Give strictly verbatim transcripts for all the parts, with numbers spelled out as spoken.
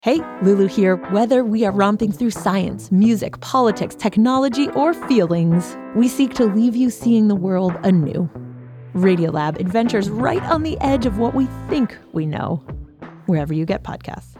Hey, Lulu here. Whether we are romping through science, music, politics, technology, or feelings, we seek to leave you seeing the world anew. Radiolab adventures right on the edge of what we think we know, wherever you get podcasts.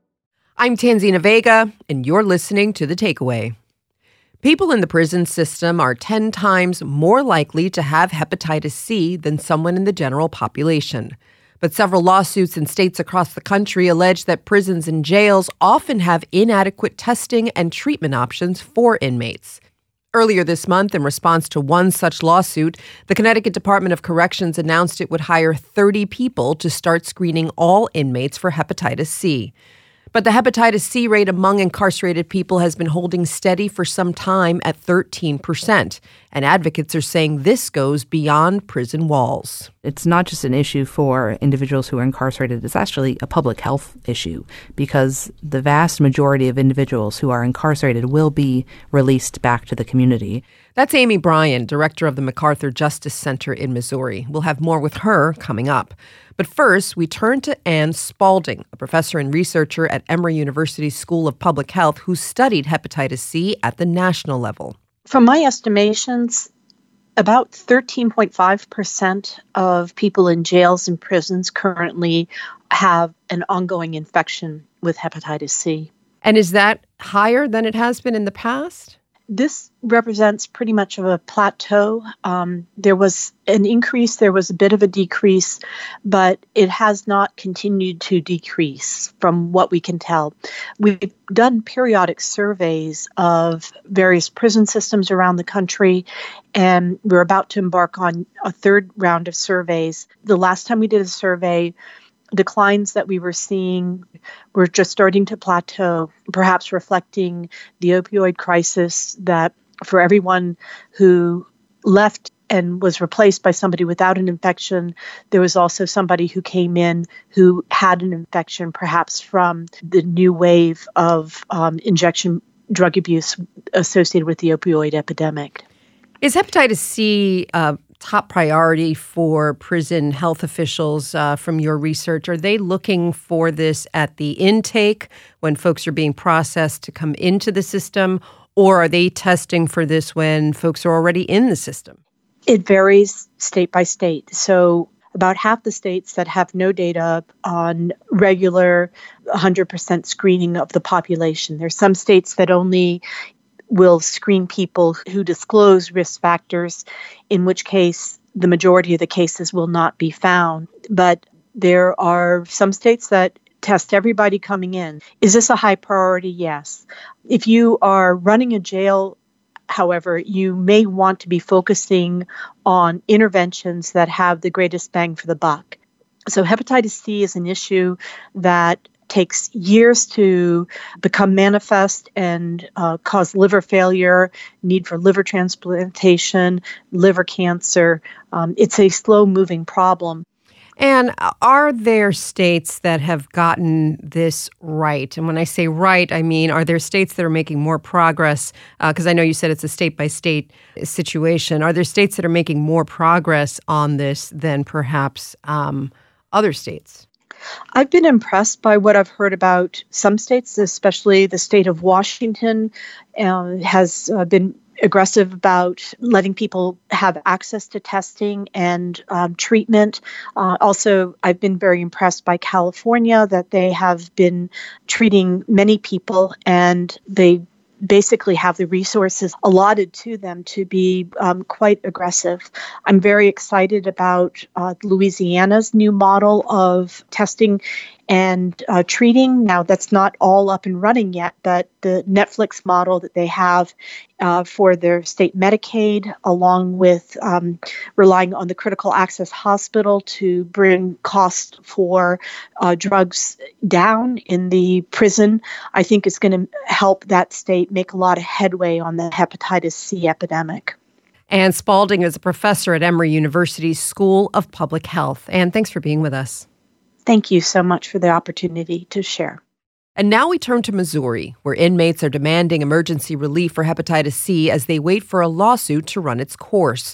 I'm Tanzina Vega, and you're listening to The Takeaway. People in the prison system are ten times more likely to have hepatitis C than someone in the general population. But several lawsuits in states across the country allege that prisons and jails often have inadequate testing and treatment options for inmates. Earlier this month, in response to one such lawsuit, the Connecticut Department of Corrections announced it would hire thirty people to start screening all inmates for hepatitis C. But the hepatitis C rate among incarcerated people has been holding steady for some time at thirteen percent, and advocates are saying this goes beyond prison walls. It's not just an issue for individuals who are incarcerated. It's actually a public health issue because the vast majority of individuals who are incarcerated will be released back to the community. That's Amy Bryan, director of the MacArthur Justice Center in Missouri. We'll have more with her coming up. But first, we turn to Anne Spalding, a professor and researcher at Emory University's School of Public Health who studied hepatitis C at the national level. From my estimations, about thirteen point five percent of people in jails and prisons currently have an ongoing infection with hepatitis C. And is that higher than it has been in the past? This represents pretty much of a plateau. Um, there was an increase, there was a bit of a decrease, but it has not continued to decrease from what we can tell. We've done periodic surveys of various prison systems around the country, and we're about to embark on a third round of surveys. The last time we did a survey, declines that we were seeing were just starting to plateau, perhaps reflecting the opioid crisis that for everyone who left and was replaced by somebody without an infection, there was also somebody who came in who had an infection, perhaps from the new wave of um, injection drug abuse associated with the opioid epidemic. Is hepatitis C uh, top priority for prison health officials uh, from your research? Are they looking for this at the intake when folks are being processed to come into the system, or are they testing for this when folks are already in the system? It varies state by state. So about half the states that have no data on regular one hundred percent screening of the population. There's some states that only will screen people who disclose risk factors, in which case the majority of the cases will not be found. But there are some states that test everybody coming in. Is this a high priority? Yes. If you are running a jail, however, you may want to be focusing on interventions that have the greatest bang for the buck. So hepatitis C is an issue that takes years to become manifest and uh, cause liver failure, need for liver transplantation, liver cancer. Um, it's a slow-moving problem. And are there states that have gotten this right? And when I say right, I mean, are there states that are making more progress? Because uh, I know you said it's a state-by-state situation. Are there states that are making more progress on this than perhaps um, other states? I've been impressed by what I've heard about some states, especially the state of Washington uh, has uh, been aggressive about letting people have access to testing and um, treatment. Uh, also, I've been very impressed by California that they have been treating many people and they basically have the resources allotted to them to be um, quite aggressive. I'm very excited about uh, Louisiana's new model of testing and uh, treating. Now, that's not all up and running yet, but the Netflix model that they have uh, for their state Medicaid, along with um, relying on the critical access hospital to bring cost for uh, drugs down in the prison, I think is going to help that state make a lot of headway on the hepatitis C epidemic. Anne Spalding is a professor at Emory University's School of Public Health. Anne, thanks for being with us. Thank you so much for the opportunity to share. And now we turn to Missouri, where inmates are demanding emergency relief for hepatitis C as they wait for a lawsuit to run its course.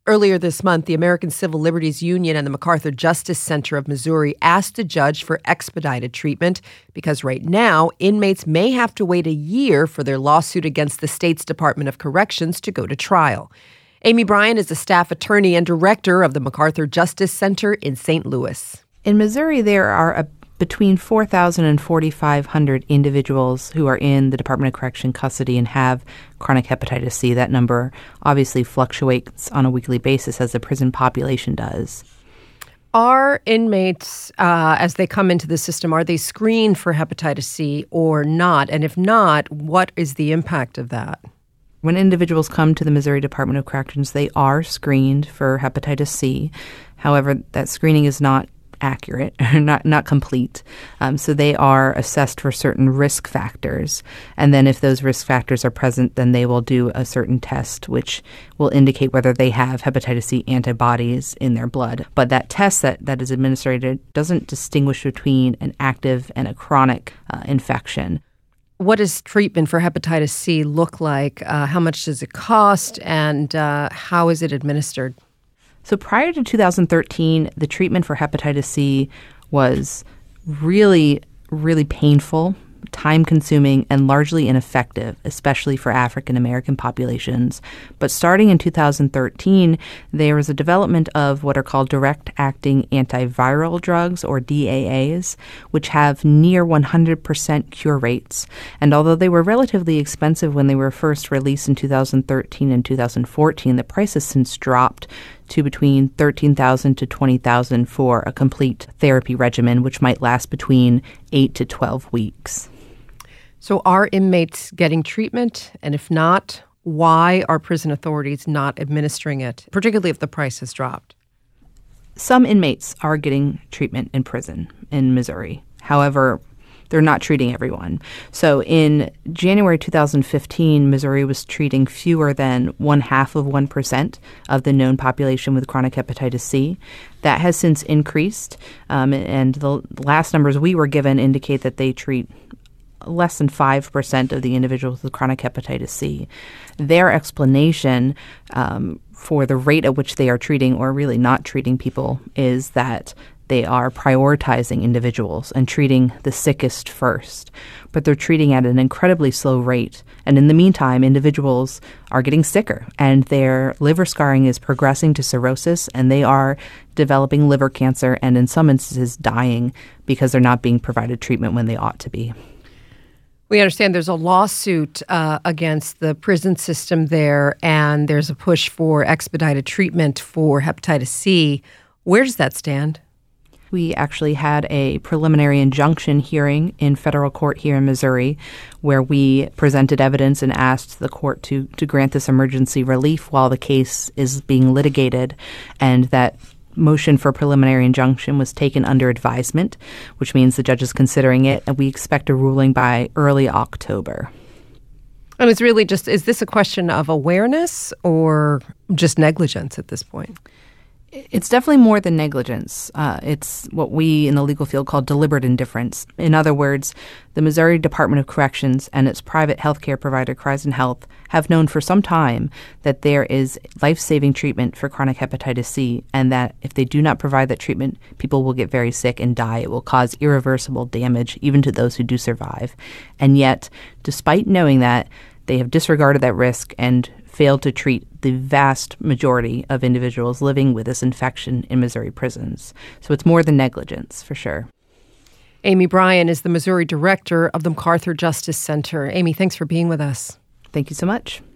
Earlier this month, the American Civil Liberties Union and the MacArthur Justice Center of Missouri asked the judge for expedited treatment because right now, inmates may have to wait a year for their lawsuit against the state's Department of Corrections to go to trial. Amy Bryan is the staff attorney and director of the MacArthur Justice Center in Saint Louis. In Missouri, there are a between four thousand and forty-five hundred individuals who are in the Department of Correction custody and have chronic hepatitis C. That number obviously fluctuates on a weekly basis as the prison population does. Are inmates, uh, as they come into the system, are they screened for hepatitis C or not? And if not, what is the impact of that? When individuals come to the Missouri Department of Corrections, they are screened for hepatitis C. However, that screening is not accurate, not not complete. Um, so they are assessed for certain risk factors. And then if those risk factors are present, then they will do a certain test, which will indicate whether they have hepatitis C antibodies in their blood. But that test that, that is administered doesn't distinguish between an active and a chronic uh, infection. What does treatment for hepatitis C look like? Uh, how much does it cost? And uh, how is it administered? So prior to two thousand thirteen, the treatment for hepatitis C was really, really painful, time-consuming, and largely ineffective, especially for African American populations. But starting in two thousand thirteen, there was a development of what are called direct-acting antiviral drugs, or D A As, which have near one hundred percent cure rates. And although they were relatively expensive when they were first released in two thousand thirteen and two thousand fourteen, the price has since dropped to between thirteen thousand dollars to twenty thousand dollars for a complete therapy regimen, which might last between eight to twelve weeks. So are inmates getting treatment? And if not, why are prison authorities not administering it, particularly if the price has dropped? Some inmates are getting treatment in prison in Missouri. However, they're not treating everyone. So in January two thousand fifteen, Missouri was treating fewer than one half of one percent of the known population with chronic hepatitis C. That has since increased, um, and the last numbers we were given indicate that they treat less than five percent of the individuals with chronic hepatitis C. Their explanation um, for the rate at which they are treating, or really not treating people, is that they are prioritizing individuals and treating the sickest first. But they're treating at an incredibly slow rate. And in the meantime, individuals are getting sicker, and their liver scarring is progressing to cirrhosis, and they are developing liver cancer and in some instances dying because they're not being provided treatment when they ought to be. We understand there's a lawsuit uh, against the prison system there, and there's a push for expedited treatment for hepatitis C. Where does that stand? We actually had a preliminary injunction hearing in federal court here in Missouri where we presented evidence and asked the court to, to grant this emergency relief while the case is being litigated, and that motion for preliminary injunction was taken under advisement, which means the judge is considering it, and we expect a ruling by early October. And it's really just, is this a question of awareness or just negligence at this point? It's definitely more than negligence. Uh, it's what we in the legal field call deliberate indifference. In other words, the Missouri Department of Corrections and its private healthcare provider, Chrysler Health, have known for some time that there is life-saving treatment for chronic hepatitis C, and that if they do not provide that treatment, people will get very sick and die. It will cause irreversible damage, even to those who do survive. And yet, despite knowing that, they have disregarded that risk and failed to treat the vast majority of individuals living with this infection in Missouri prisons. So it's more than negligence, for sure. Amy Bryan is the Missouri director of the MacArthur Justice Center. Amy, thanks for being with us. Thank you so much.